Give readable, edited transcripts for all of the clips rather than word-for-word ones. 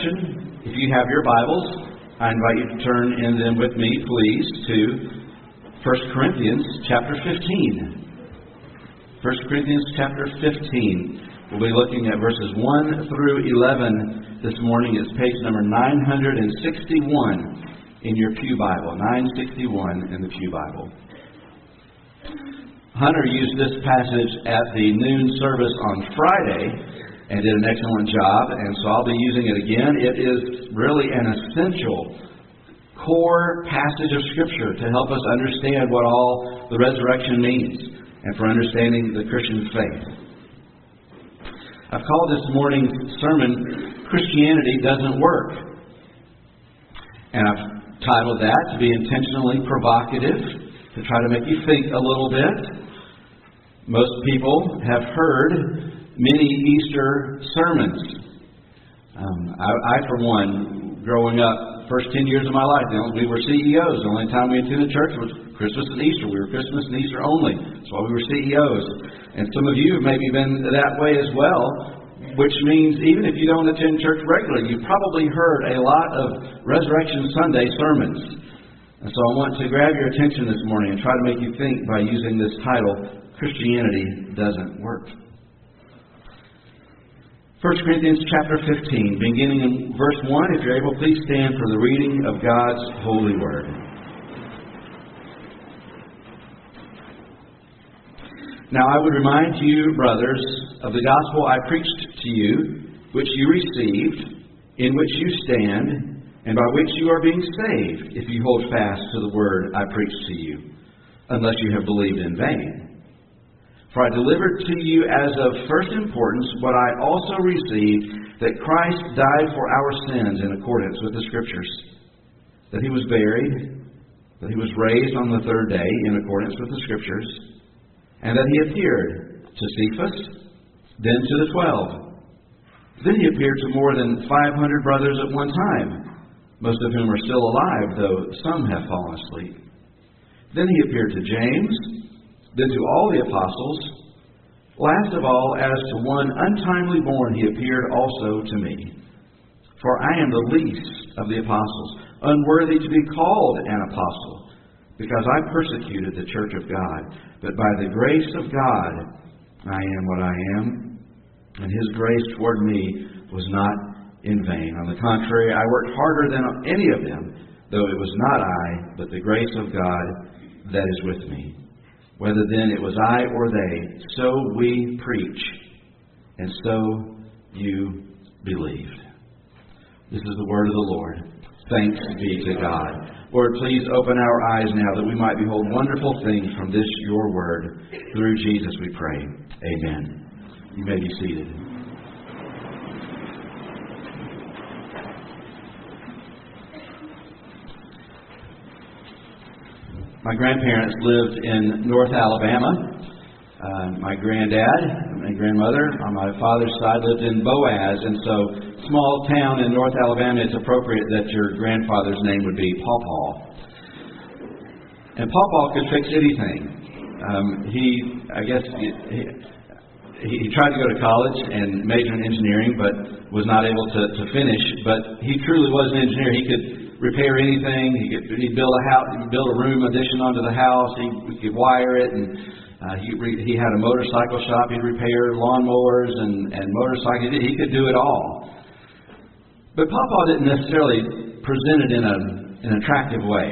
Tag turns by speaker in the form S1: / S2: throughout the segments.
S1: resurrection. If you have your Bibles, I invite you to turn in them with me, please, to 1 Corinthians chapter 15. 1 Corinthians chapter 15. We'll be looking at verses 1 through 11 this morning. It's page number 961 in your Pew Bible. 961 in the Pew Bible. Hunter used this passage at the noon service on Friday and did an excellent job, and so I'll be using it again. It is really an essential core passage of Scripture to help us understand what all the resurrection means and for understanding the Christian faith. I've called this morning's sermon, Christianity Doesn't Work. And I've titled that to be intentionally provocative, to try to make you think a little bit. Most people have heard many Easter sermons. I, for one, growing up, first 10 years of my life, we were CEOs. The only time we attended church was Christmas and Easter. We were Christmas and Easter only. That's why we were CEOs. And some of you have maybe been that way as well, which means even if you don't attend church regularly, you've probably heard a lot of Resurrection Sunday sermons. And so I want to grab your attention this morning and try to make you think by using this title, Christianity Doesn't Work. 1 Corinthians chapter 15, beginning in verse 1. If you're able, please stand for the reading of God's holy word. Now I would remind you, brothers, of the gospel I preached to you, which you received, in which you stand, and by which you are being saved, if you hold fast to the word I preached to you, unless you have believed in vain. For I delivered to you as of first importance what I also received, that Christ died for our sins in accordance with the Scriptures, that He was buried, that He was raised on the third day in accordance with the Scriptures, and that He appeared to Cephas, then to the 12. Then He appeared to more than 500 brothers at one time, most of whom are still alive, though some have fallen asleep. Then He appeared to James, then to all the apostles. Last of all, as to one untimely born, He appeared also to me. For I am the least of the apostles, unworthy to be called an apostle, because I persecuted the church of God. But by the grace of God, I am what I am, and His grace toward me was not in vain. On the contrary, I worked harder than any of them, though it was not I, but the grace of God that is with me. Whether then it was I or they, so we preach, and so you believed. This is the word of the Lord. Thanks be to God. Lord, please open our eyes now that we might behold wonderful things from this your word. Through Jesus we pray. Amen. You may be seated. My grandparents lived in North Alabama. My granddad and my grandmother on my father's side lived in Boaz. And so, small town in North Alabama, it's appropriate that your grandfather's name would be Pawpaw. And Pawpaw could fix anything. He tried to go to college and major in engineering, but was not able to finish. But he truly was an engineer. He could repair anything. He'd build a house, build a room addition onto the house. He could wire it, and he had a motorcycle shop. He'd repair lawnmowers and motorcycles. He could do it all. But Pawpaw didn't necessarily present it in an attractive way.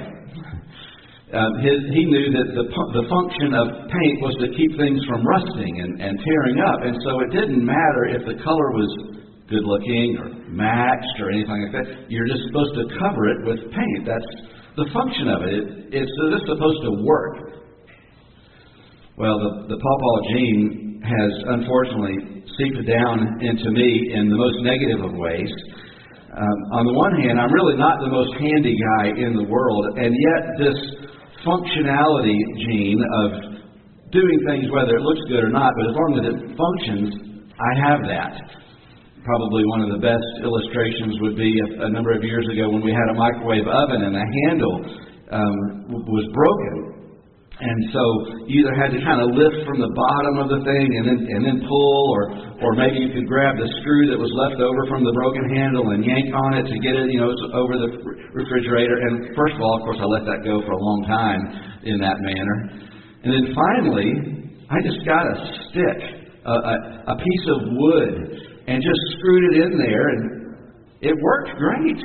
S1: He knew that the function of paint was to keep things from rusting and tearing up, and so it didn't matter if the color was good looking or matched or anything like that. You're just supposed to cover it with paint. That's the function of it. It's supposed to work. Well, the Pawpaw gene has unfortunately seeped down into me in the most negative of ways. On the one hand, I'm really not the most handy guy in the world, and yet this functionality gene of doing things whether it looks good or not, but as long as it functions, I have that. Probably one of the best illustrations would be a number of years ago when we had a microwave oven and the handle was broken. And so you either had to kind of lift from the bottom of the thing and then pull, or maybe you could grab the screw that was left over from the broken handle and yank on it to get it, over the refrigerator. And first of all, of course, I let that go for a long time in that manner. And then finally, I just got a stick, a piece of wood, and just screwed it in there, and it worked great.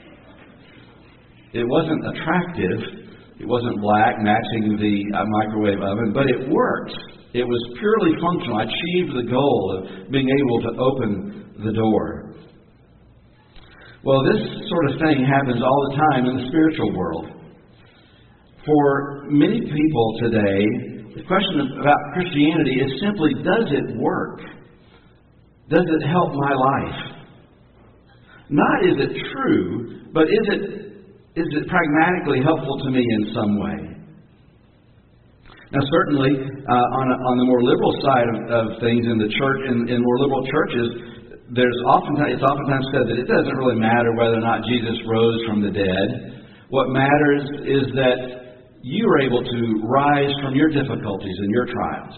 S1: It wasn't attractive. It wasn't black, matching the microwave oven, but it worked. It was purely functional. I achieved the goal of being able to open the door. Well, this sort of thing happens all the time in the spiritual world. For many people today, the question about Christianity is simply, does it work? Does it help my life? Not is it true, but is it pragmatically helpful to me in some way? Now, certainly, on the more liberal side of things in the church, in more liberal churches, it's oftentimes said that it doesn't really matter whether or not Jesus rose from the dead. What matters is that you are able to rise from your difficulties and your trials.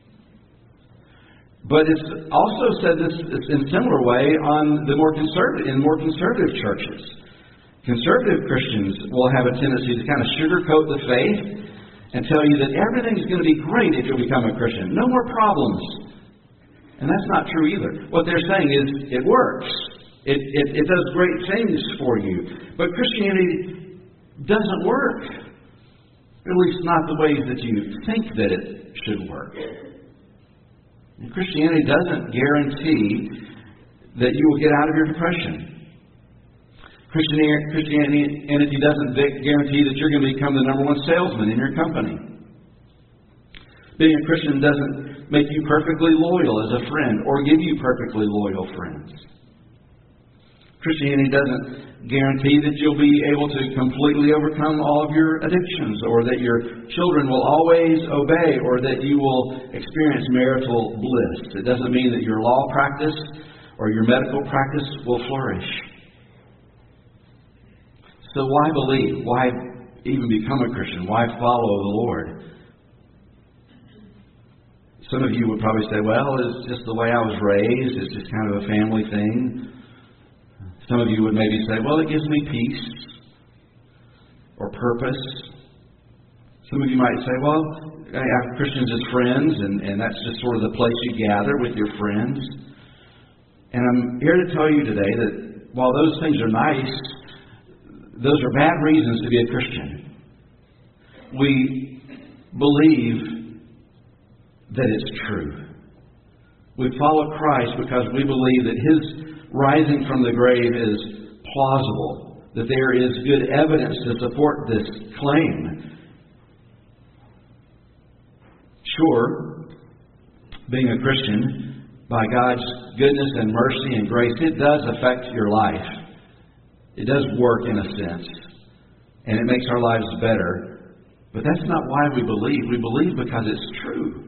S1: But it's also said this in a similar way in more conservative churches. Conservative Christians will have a tendency to kind of sugarcoat the faith and tell you that everything's going to be great if you become a Christian. No more problems. And that's not true either. What they're saying is it works. It does great things for you. But Christianity doesn't work. At least not the ways that you think that it should work. And Christianity doesn't guarantee that you will get out of your depression. Christianity doesn't guarantee that you're going to become the number one salesman in your company. Being a Christian doesn't make you perfectly loyal as a friend or give you perfectly loyal friends. Christianity doesn't guarantee that you'll be able to completely overcome all of your addictions, or that your children will always obey, or that you will experience marital bliss. It doesn't mean that your law practice or your medical practice will flourish. So why believe? Why even become a Christian? Why follow the Lord? Some of you would probably say, well, it's just the way I was raised. It's just kind of a family thing. Some of you would maybe say, well, it gives me peace or purpose. Some of you might say, well, I have Christians as friends, and that's just sort of the place you gather with your friends. And I'm here to tell you today that while those things are nice, those are bad reasons to be a Christian. We believe that it's true. We follow Christ because we believe that His rising from the grave is plausible, that there is good evidence to support this claim. Sure, being a Christian, by God's goodness and mercy and grace, it does affect your life. It does work in a sense, and it makes our lives better. But that's not why we believe. We believe because it's true.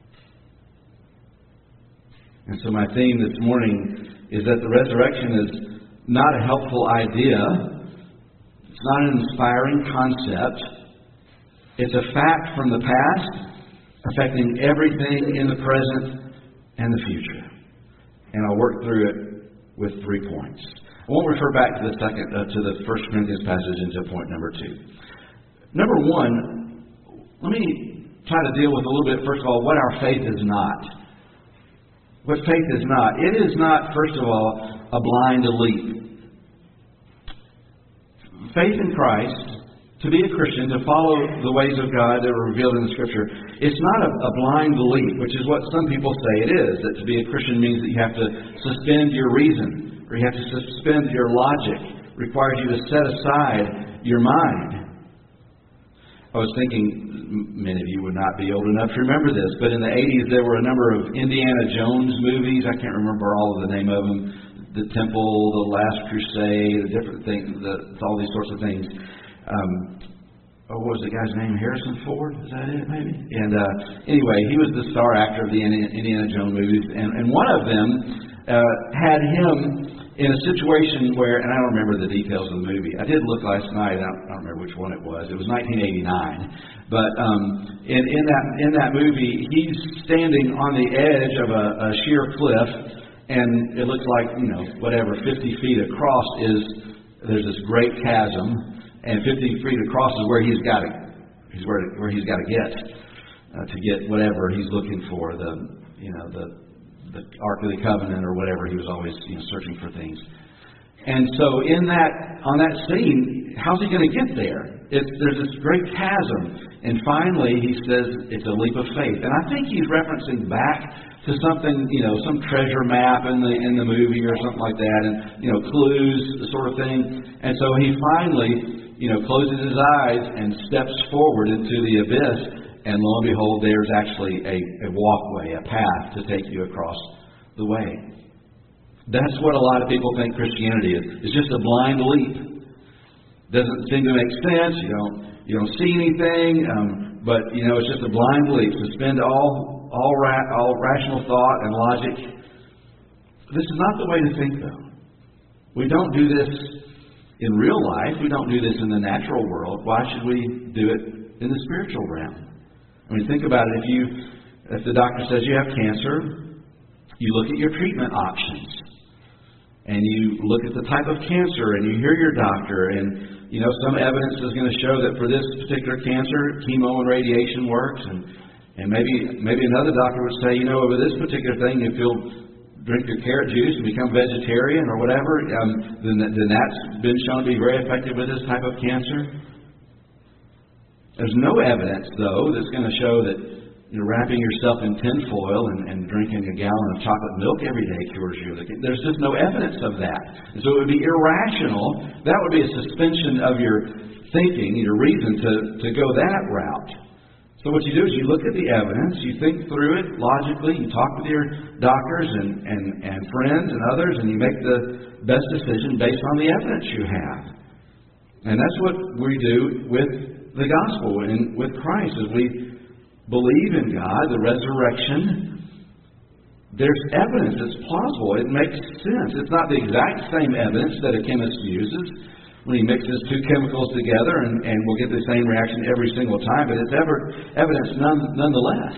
S1: And so my theme this morning is that the resurrection is not a helpful idea. It's not an inspiring concept. It's a fact from the past, affecting everything in the present and the future. And I'll work through it with 3 points. I won't refer back to the 1 Corinthians passage until point number 2. Number 1, let me try to deal with a little bit, first of all, what our faith is not. What faith is not. It is not, first of all, a blind leap. Faith in Christ, to be a Christian, to follow the ways of God that are revealed in the Scripture, it's not a blind leap, which is what some people say it is. That to be a Christian means that you have to suspend your reason, or you have to suspend your logic. It requires you to set aside your mind. I was thinking, many of you would not be old enough to remember this, but in the 80s there were a number of Indiana Jones movies. I can't remember all of the name of them. The Temple, The Last Crusade, the different things, all these sorts of things. What was the guy's name? Harrison Ford? Is that it, maybe? And anyway, he was the star actor of the Indiana Jones movies, and one of them had him in a situation where, and I don't remember the details of the movie. I did look last night. I don't remember which one it was. It was 1989. But in that movie, he's standing on the edge of a sheer cliff, and it looks like, 50 feet across there's this great chasm, and 50 feet across is where he's got to get to get whatever he's looking for, the Ark of the Covenant or whatever. He was always searching for things. And so on that scene, how's he going to get there? There's this great chasm, and finally he says it's a leap of faith. And I think he's referencing back to something, some treasure map in the movie or something like that, and clues sort of thing. And so he finally closes his eyes and steps forward into the abyss, and lo and behold, there's actually a walkway, a path to take you across the way. That's what a lot of people think Christianity is. It's just a blind leap. Doesn't seem to make sense. You don't see anything, but it's just a blind leap. Suspend all rational thought and logic. This is not the way to think, though. We don't do this in real life. We don't do this in the natural world. Why should we do it in the spiritual realm? I mean, think about it. If the doctor says you have cancer, you look at your treatment options. And you look at the type of cancer, and you hear your doctor, and some evidence is going to show that for this particular cancer, chemo and radiation works, and maybe another doctor would say, over this particular thing, if you'll drink your carrot juice and become vegetarian or whatever, then that's been shown to be very effective with this type of cancer. There's no evidence, though, that's going to show that wrapping yourself in tinfoil and drinking a gallon of chocolate milk every day cures you. There's just no evidence of that. And so it would be irrational. That would be a suspension of your thinking, your reason to go that route. So what you do is you look at the evidence, you think through it logically, you talk with your doctors and friends and others, and you make the best decision based on the evidence you have. And that's what we do with the gospel and with Christ. As we believe in God, the resurrection, there's evidence that's plausible. It makes sense. It's not the exact same evidence that a chemist uses when he mixes two chemicals together and we'll get the same reaction every single time, but it's evidence nonetheless.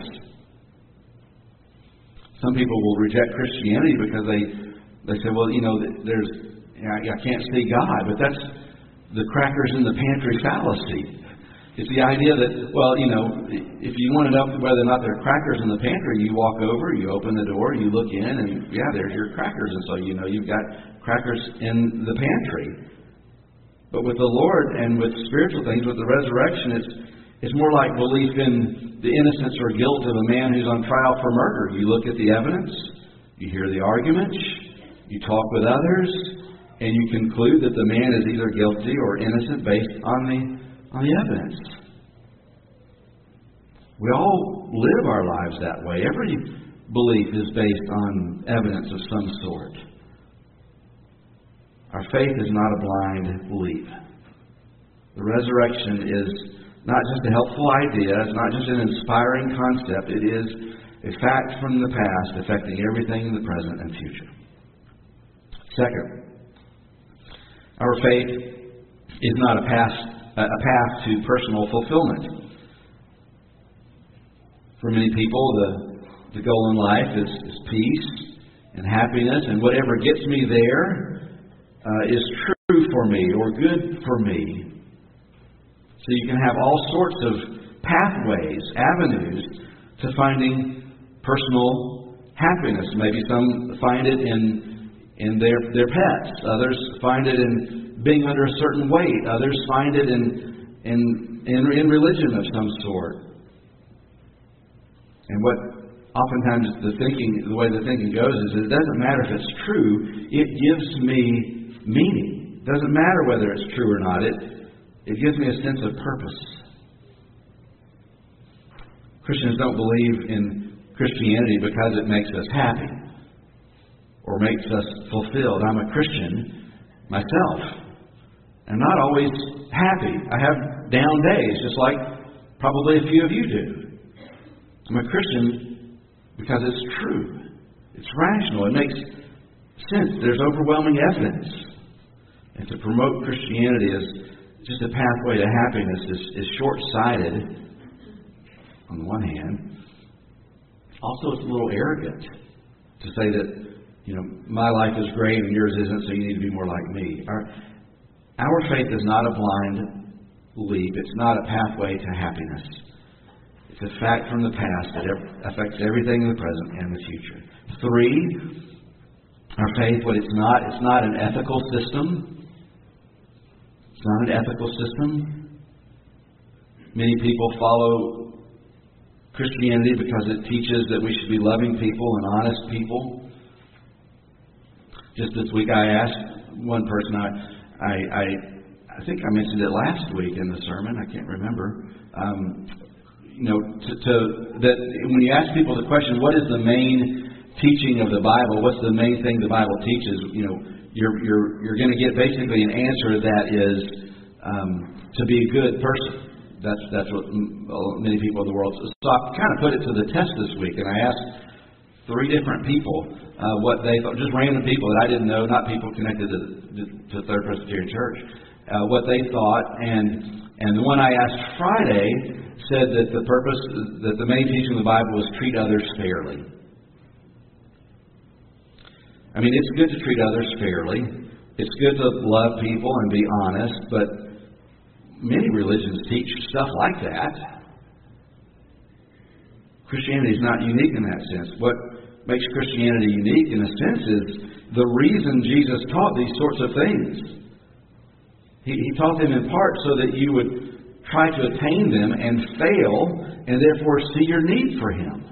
S1: Some people will reject Christianity because they say, well, I can't see God, but that's the crackers in the pantry fallacy. It's the idea that, if you want to know whether or not there are crackers in the pantry, you walk over, you open the door, you look in, and there's your crackers. And so you've got crackers in the pantry. But with the Lord and with spiritual things, with the resurrection, it's more like belief in the innocence or guilt of a man who's on trial for murder. You look at the evidence, you hear the arguments, you talk with others, and you conclude that the man is either guilty or innocent based on the evidence. We all live our lives that way. Every belief is based on evidence of some sort. Our faith is not a blind leap. The resurrection is not just a helpful idea. It's not just an inspiring concept. It is a fact from the past affecting everything in the present and future. Second, our faith is not a path to personal fulfillment. For many people, the goal in life is peace and happiness, and whatever gets me there is true for me or good for me. So you can have all sorts of pathways, avenues to finding personal happiness. Maybe some find it in their pets. Others find it in being under a certain weight. Others find it in religion of some sort. And what oftentimes the way the thinking goes is it doesn't matter if it's true. It gives me meaning. It doesn't matter whether it's true or not. It gives me a sense of purpose. Christians don't believe in Christianity because it makes us happy or makes us fulfilled. I'm a Christian myself. I'm not always happy. I have down days, just like probably a few of you do. I'm a Christian because it's true. It's rational. It makes sense. There's overwhelming evidence. And to promote Christianity as just a pathway to happiness is short-sighted on the one hand. Also, it's a little arrogant to say that, my life is great and yours isn't, so you need to be more like me. Our faith is not a blind leap. It's not a pathway to happiness. It's a fact from the past that affects everything in the present and the future. 3, our faith, it's not an ethical system. It's not an ethical system. Many people follow Christianity because it teaches that we should be loving people and honest people. Just this week I asked one person, I think I mentioned it last week in the sermon, I can't remember, that when you ask people the question, what is the main teaching of the Bible, what's the main thing the Bible teaches, you're going to get basically an answer that is to be a good person. That's what many people in the world. So I kind of put it to the test this week, and I asked 3 different people what they thought, just random people that I didn't know, not people connected to Third Presbyterian Church, what they thought. And the one I asked Friday said that the main teaching of the Bible was treat others fairly. I mean, it's good to treat others fairly. It's good to love people and be honest, but many religions teach stuff like that. Christianity is not unique in that sense. What makes Christianity unique, in a sense, is the reason Jesus taught these sorts of things. He taught them in part so that you would try to attain them and fail, and therefore see your need for Him.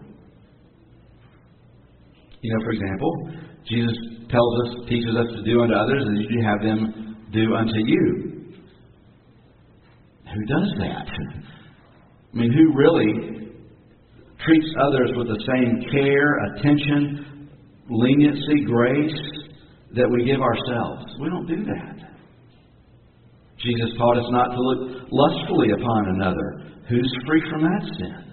S1: For example, Jesus teaches us to do unto others as you have them do unto you. Who does that? I mean, who really treats others with the same care, attention, leniency, grace that we give ourselves? We don't do that. Jesus taught us not to look lustfully upon another. Who's free from that sin?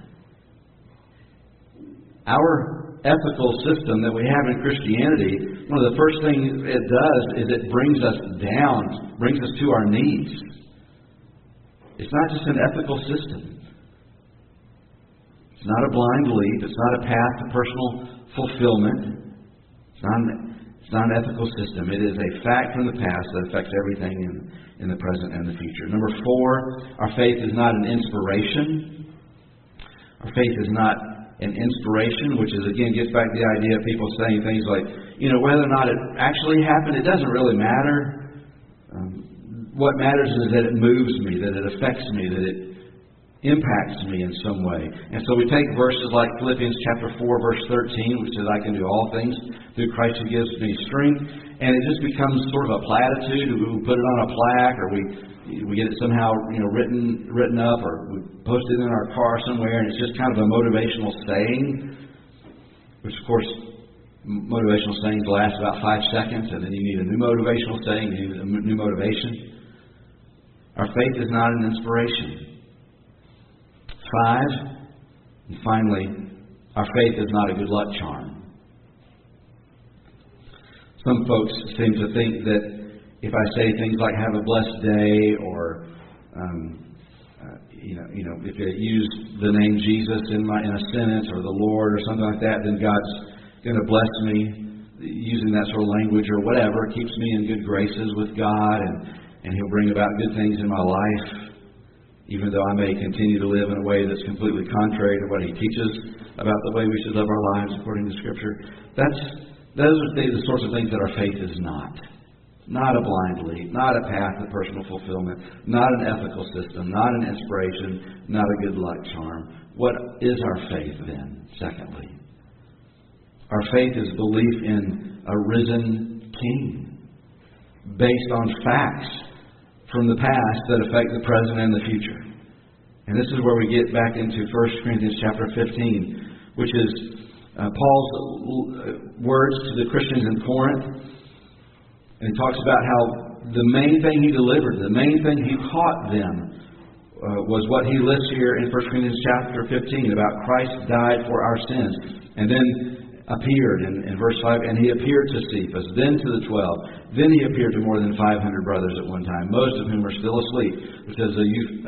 S1: Our ethical system that we have in Christianity, one of the first things it does is it brings us down, brings us to our knees. It's not just an ethical system. It's not a blind leap. It's not a path to personal fulfillment. It's not an ethical system. It is a fact from the past that affects everything in the present and the future. Number 4, our faith is not an inspiration. Our faith is not an inspiration, which again gets back to the idea of people saying things like, whether or not it actually happened, it doesn't really matter. What matters is that it moves me, that it affects me, that it impacts me in some way. And so we take verses like Philippians chapter 4, verse 13, which says, I can do all things through Christ who gives me strength. And it just becomes sort of a platitude. We put it on a plaque, or we get it somehow written up, or we post it in our car somewhere, and it's just kind of a motivational saying, which of course motivational sayings last about 5 seconds, and then you need a new motivational saying, you need a new motivation. Our faith is not an inspiration. 5, and finally, our faith is not a good luck charm. Some folks seem to think that if I say things like "have a blessed day," or if I use the name Jesus in a sentence, or the Lord, or something like that, then God's going to bless me using that sort of language or whatever. It keeps me in good graces with God, and He'll bring about good things in my life, even though I may continue to live in a way that's completely contrary to what He teaches about the way we should live our lives according to Scripture. Those are the sorts of things that our faith is not. Not a blind leap, not a path to personal fulfillment, not an ethical system, not an inspiration, not a good luck charm. What is our faith then, secondly? Our faith is belief in a risen King, based on facts from the past that affect the present and the future. And this is where we get back into 1 Corinthians chapter 15, which is Paul's words to the Christians in Corinth. And he talks about how the main thing he delivered, the main thing he taught them, was what he lists here in 1 Corinthians chapter 15, about Christ died for our sins. And then appeared in verse 5, and he appeared to Cephas, then to the 12. Then he appeared to more than 500 brothers at one time, most of whom are still asleep, which is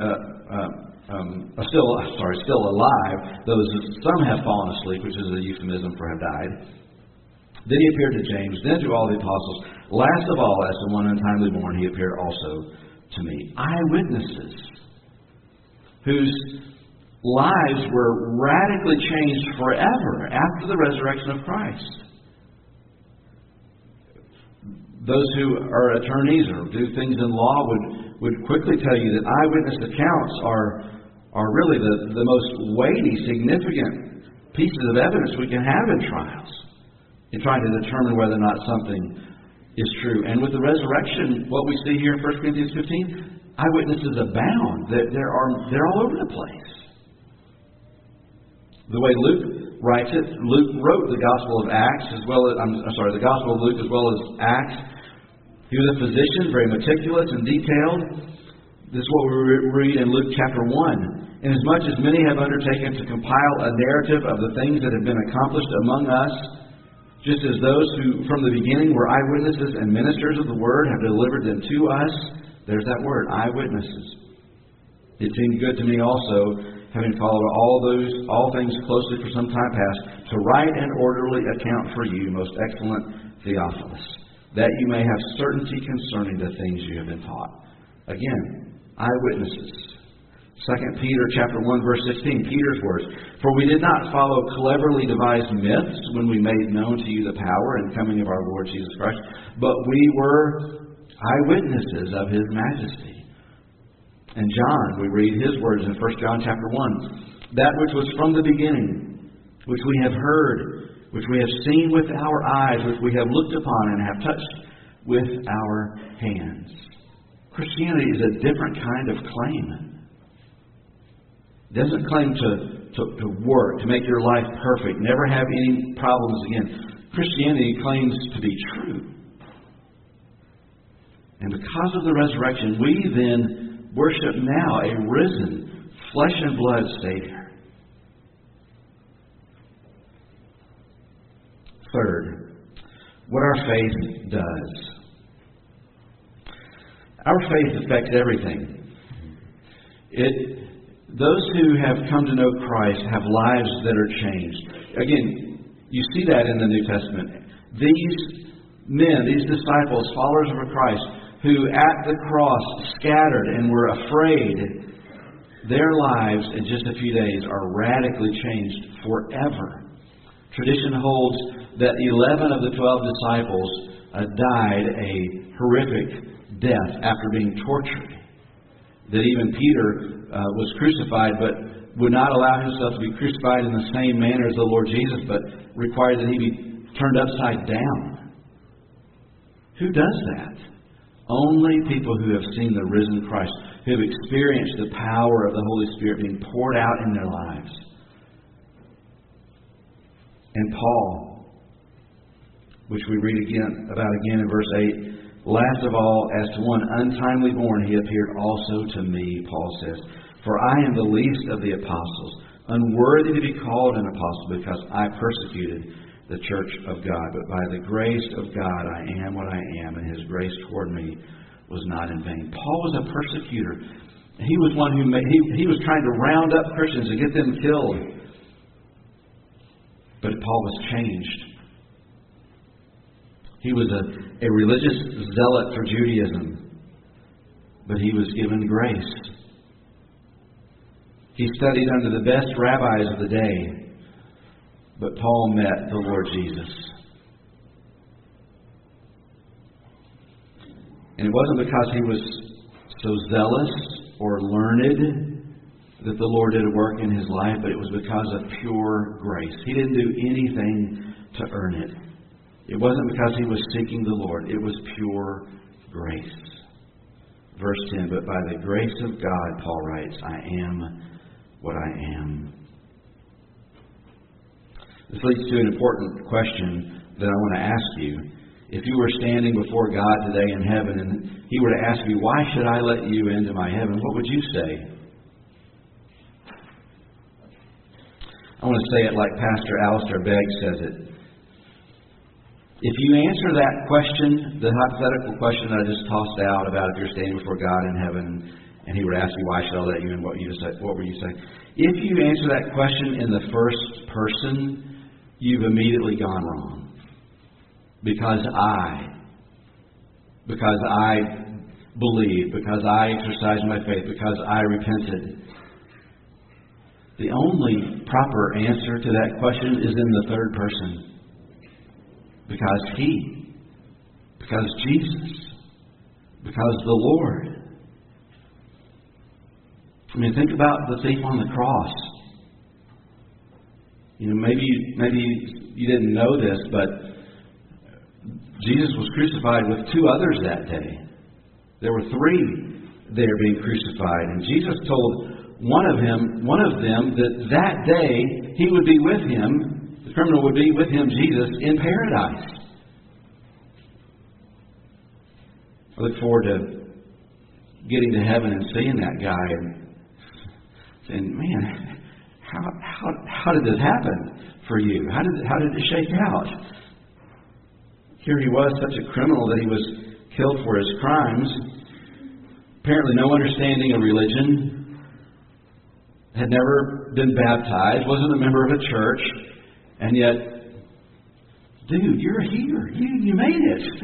S1: still alive, though some have fallen asleep, which is a euphemism for have died. Then he appeared to James, then to all the apostles. Last of all, as to one untimely born, he appeared also to me. Eyewitnesses whose lives were radically changed forever after the resurrection of Christ. Those who are attorneys or do things in law would quickly tell you that eyewitness accounts are really the most weighty, significant pieces of evidence we can have in trials, in trying to determine whether or not something is true. And with the resurrection, what we see here in 1 Corinthians 15, eyewitnesses abound. They're all over the place. The way Luke writes it, Luke wrote the Gospel of Acts the Gospel of Luke as well as Acts. He was a physician, very meticulous and detailed. This is what we read in Luke chapter 1. Inasmuch as many have undertaken to compile a narrative of the things that have been accomplished among us, just as those who from the beginning were eyewitnesses and ministers of the word have delivered them to us. There's that word, eyewitnesses. It seemed good to me also, having followed all things closely for some time past, to write an orderly account for you, most excellent Theophilus, that you may have certainty concerning the things you have been taught. Again, eyewitnesses. 2 Peter chapter 1, verse 16, Peter's words, for we did not follow cleverly devised myths when we made known to you the power and coming of our Lord Jesus Christ, but we were eyewitnesses of His majesty. And John, we read his words in 1 John chapter 1, that which was from the beginning, which we have heard, which we have seen with our eyes, which we have looked upon and have touched with our hands. Christianity is a different kind of claim. It doesn't claim to work, to make your life perfect, never have any problems again. Christianity claims to be true. And because of the resurrection, we then worship now a risen, flesh and blood Savior. Third, what our faith does. Our faith affects everything. Those who have come to know Christ have lives that are changed. Again, you see that in the New Testament. These men, these disciples, followers of Christ, who at the cross scattered and were afraid, their lives in just a few days are radically changed forever. Tradition holds that 11 of the 12 disciples died a horrific death after being tortured. That even Peter was crucified, but would not allow himself to be crucified in the same manner as the Lord Jesus, but required that he be turned upside down. Who does that? Only people who have seen the risen Christ, who have experienced the power of the Holy Spirit being poured out in their lives. And Paul, which we read about again in verse 8, last of all, as to one untimely born, he appeared also to me, Paul says. For I am the least of the apostles, unworthy to be called an apostle, because I persecuted the church of God. But by the grace of God I am what I am, and His grace toward me was not in vain. Paul was a persecutor. He was one who he was trying to round up Christians and get them killed. But Paul was changed. He was a religious zealot for Judaism, but he was given grace. He studied under the best rabbis of the day, but Paul met the Lord Jesus. And it wasn't because he was so zealous or learned that the Lord did a work in his life, but it was because of pure grace. He didn't do anything to earn it. It wasn't because he was seeking the Lord. It was pure grace. Verse 10, but by the grace of God, Paul writes, I am what I am. This leads to an important question that I want to ask you. If you were standing before God today in heaven and He were to ask you, why should I let you into my heaven? What would you say? I want to say it like Pastor Alistair Begg says it. If you answer that question, the hypothetical question that I just tossed out about if you're standing before God in heaven and He would ask you, why should I let you in, what were you saying? If you answer that question in the first person, you've immediately gone wrong. Because I believed, because I exercised my faith, because I repented. The only proper answer to that question is in the third person. Because Jesus, because the Lord. I mean, think about the thief on the cross. You know, maybe you didn't know this, but Jesus was crucified with two others that day. There were three there being crucified, and Jesus told one of them that day he would be with him. The criminal would be with him, Jesus, in paradise. I look forward to getting to heaven and seeing that guy and saying, man, how did this happen for you? How did it shake out? Here he was, such a criminal that he was killed for his crimes. Apparently no understanding of religion. Had never been baptized. Wasn't a member of a church. And yet, dude, you're here. You made it.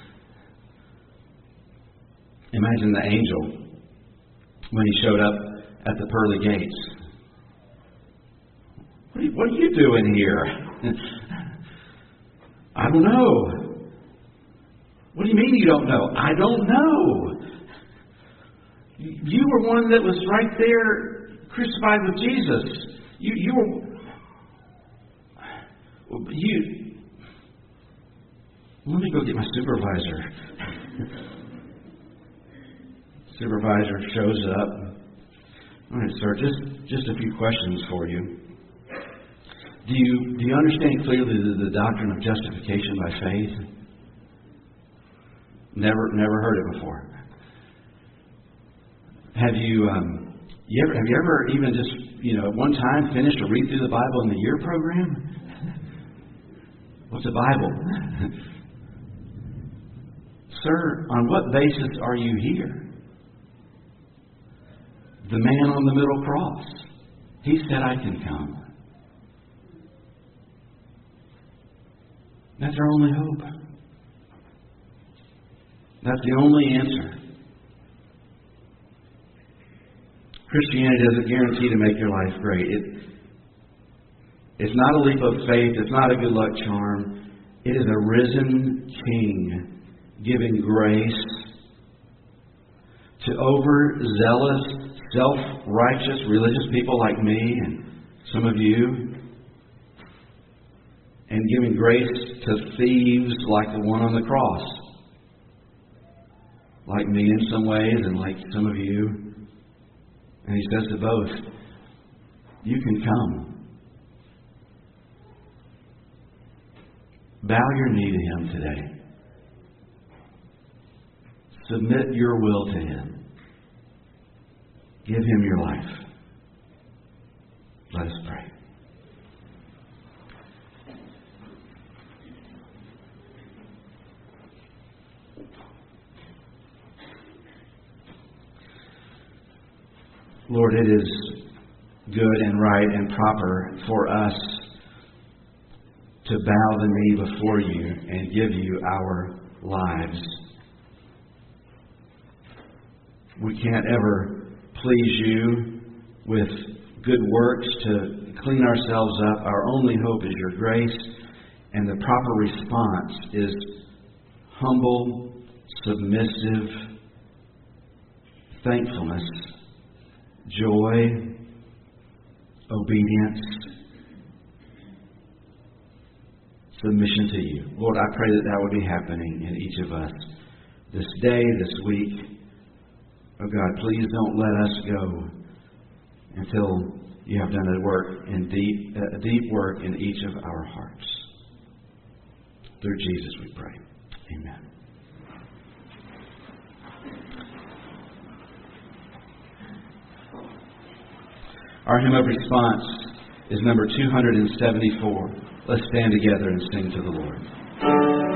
S1: Imagine the angel when he showed up at the pearly gates. What are you doing here? I don't know. What do you mean you don't know? I don't know. You were one that was right there crucified with Jesus. You were... Let me go get my supervisor. Supervisor shows up. All right, sir, just a few questions for you. Do you understand clearly the doctrine of justification by faith? Never heard it before. Have you ever even just at one time finished a read through the Bible in the year program? What's a Bible? Sir, on what basis are you here? The man on the middle cross. He said, I can come. That's our only hope. That's the only answer. Christianity doesn't guarantee to make your life great. It's not a leap of faith. It's not a good luck charm. It is a risen King giving grace to overzealous, self-righteous, religious people like me and some of you, and giving grace to thieves like the one on the cross, like me in some ways and like some of you. And he says to both, you can come. Bow your knee to Him today. Submit your will to Him. Give Him your life. Let us pray. Lord, it is good and right and proper for us to bow the knee before you and give you our lives. We can't ever please you with good works to clean ourselves up. Our only hope is your grace, and the proper response is humble, submissive thankfulness, joy, obedience, submission to you. Lord, I pray that would be happening in each of us this day, this week. Oh God, please don't let us go until you have done a deep work in each of our hearts. Through Jesus we pray. Amen. Our hymn of response is number 274. Let's stand together and sing to the Lord.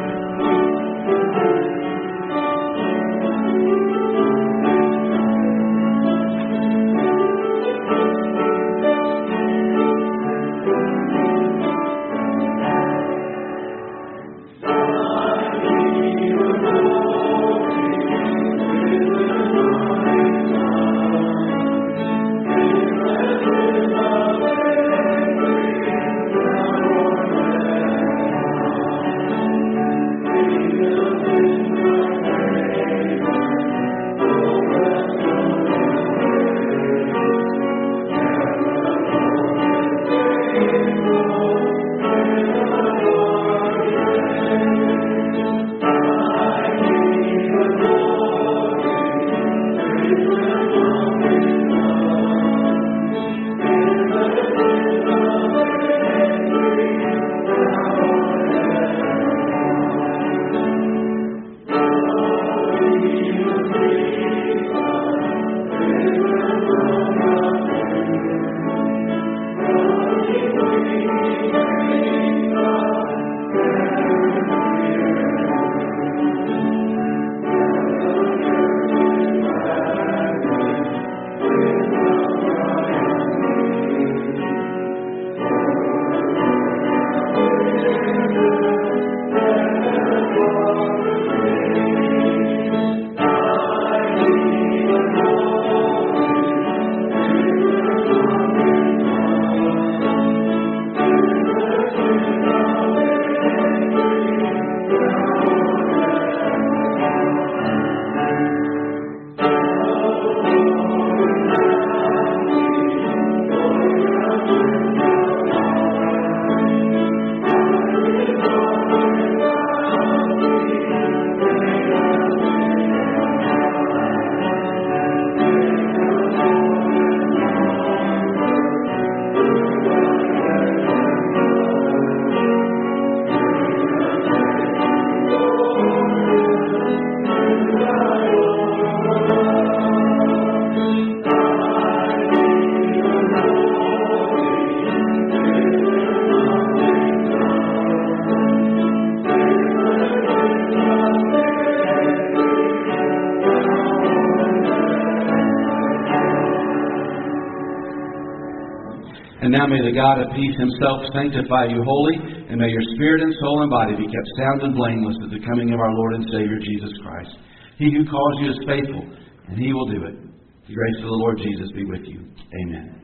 S1: And now may the God of peace himself sanctify you wholly, and may your spirit and soul and body be kept sound and blameless at the coming of our Lord and Savior Jesus Christ. He who calls you is faithful, and he will do it. The grace of the Lord Jesus be with you. Amen.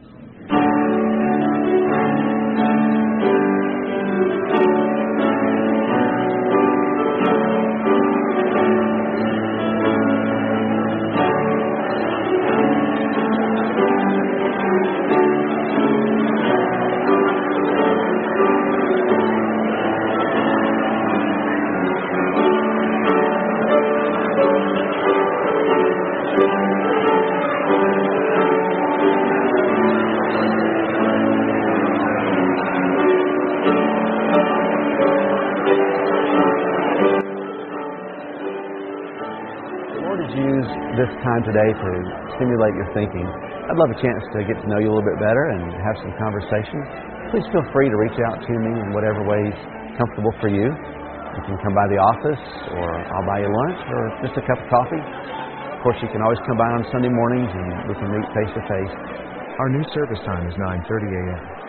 S2: This time today to stimulate your thinking. I'd love a chance to get to know you a little bit better and have some conversation. Please feel free to reach out to me in whatever way is comfortable for you. You can come by the office, or I'll buy you lunch, or just a cup of coffee. Of course, you can always come by on Sunday mornings and we can meet face to face.
S3: Our new service time is 9:30 a.m.